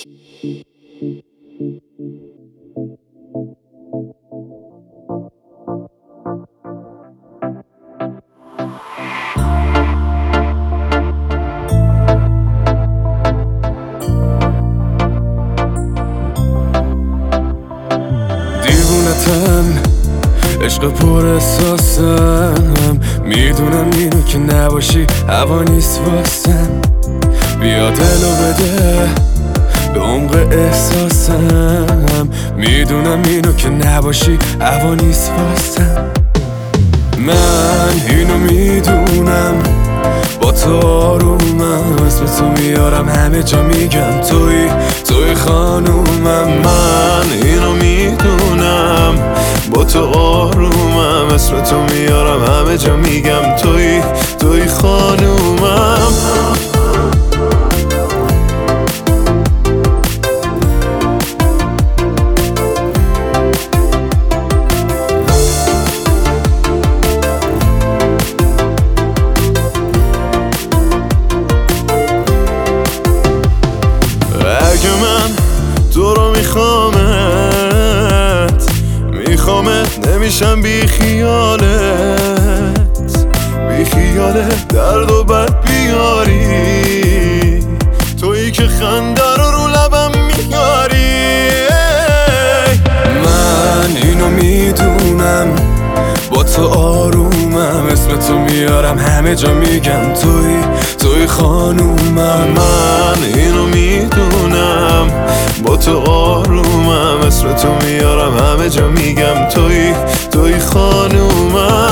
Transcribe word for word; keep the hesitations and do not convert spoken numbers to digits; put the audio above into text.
دیوونتم عشق پر احساسم، میدونم اینو که نباشی هوا نیست واسم. بیا دلو بده به عمق احساسم، میدونم اینو که نباشی هوا نیست واسم. من اینو میدونم با تو آرومم، اسم تو میارم همه جا میگم توی توی خانومم. من اینو میدونم با تو آرومم، اسم تو میارم همه جا میگم توی توی خانومم. تو رو میخوامت میخوامت نمیشم بی خیالت، بی خیالت درد و بد بیاری، تویی که خنده رو رو لبم میاری. من اینو میدونم با تو آرومم، اسم تو میارم همه جا میگم توی توی خانومم. من اینو میدونم با تو آرومم، اسم تو میارم همه جا میگم توی توی خانومم.